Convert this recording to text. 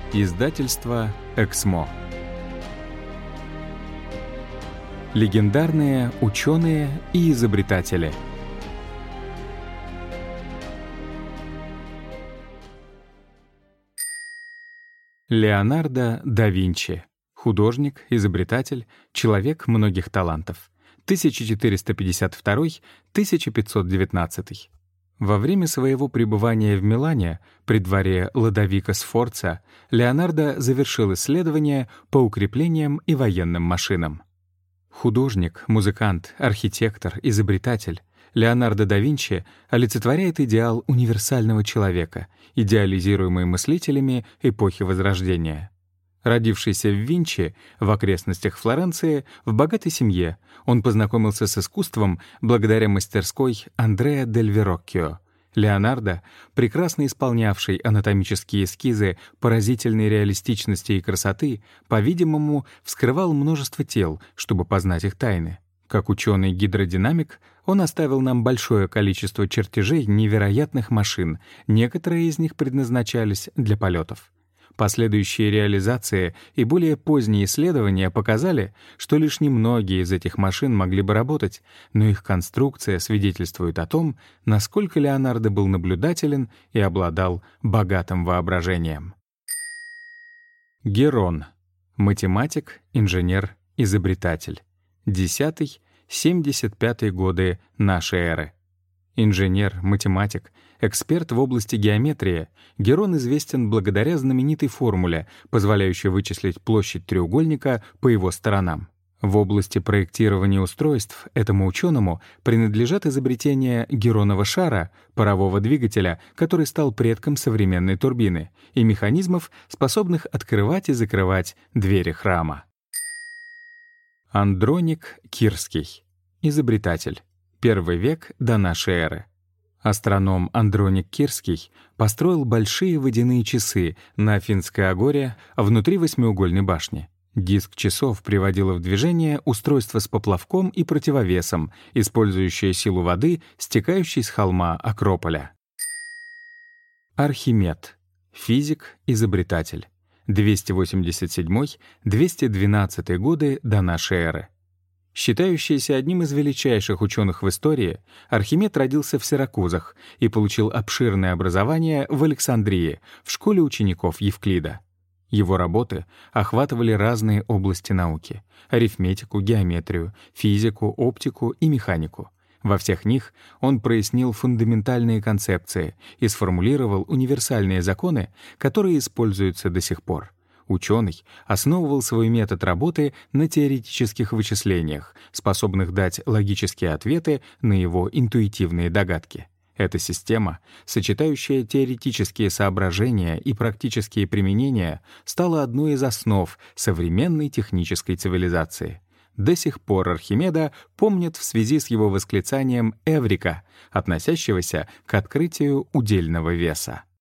Издательство «Эксмо». Легендарные ученые и изобретатели. Леонардо да Винчи. Художник, изобретатель, человек многих талантов. 1452-1519. Во время своего пребывания в Милане при дворе Лодовико Сфорца Леонардо завершил исследования по укреплениям и военным машинам. Художник, музыкант, архитектор, изобретатель, Леонардо да Винчи олицетворяет идеал универсального человека, идеализируемый мыслителями эпохи Возрождения. Родившийся в Винчи, в окрестностях Флоренции, в богатой семье, он познакомился с искусством благодаря мастерской Андреа дель Верроккио. Леонардо, прекрасно исполнявший анатомические эскизы поразительной реалистичности и красоты, по-видимому, вскрывал множество тел, чтобы познать их тайны. Как ученый-гидродинамик, он оставил нам большое количество чертежей невероятных машин, некоторые из них предназначались для полетов. Последующие реализации и более поздние исследования показали, что лишь немногие из этих машин могли бы работать, но их конструкция свидетельствует о том, насколько Леонардо был наблюдателен и обладал богатым воображением. Герон. Математик, инженер, изобретатель. 10-75 годы нашей эры. Инженер, математик, эксперт в области геометрии, Герон известен благодаря знаменитой формуле, позволяющей вычислить площадь треугольника по его сторонам. В области проектирования устройств этому ученому принадлежат изобретения Геронова шара, парового двигателя, который стал предком современной турбины, и механизмов, способных открывать и закрывать двери храма. Андроник Кирский. Изобретатель. 1 век до нашей эры. Астроном Андроник Кирский построил большие водяные часы на Афинской агоре внутри восьмиугольной башни. Диск часов приводило в движение устройство с поплавком и противовесом, использующее силу воды, стекающей с холма Акрополя. Архимед. Физик, изобретатель. 287-212 годы до нашей эры. Считающийся одним из величайших ученых в истории, Архимед родился в Сиракузах и получил обширное образование в Александрии, в школе учеников Евклида. Его работы охватывали разные области науки — арифметику, геометрию, физику, оптику и механику. Во всех них он прояснил фундаментальные концепции и сформулировал универсальные законы, которые используются до сих пор. Ученый основывал свой метод работы на теоретических вычислениях, способных дать логические ответы на его интуитивные догадки. Эта система, сочетающая теоретические соображения и практические применения, стала одной из основ современной технической цивилизации. До сих пор Архимеда помнят в связи с его восклицанием «Эврика», относящегося к открытию удельного веса.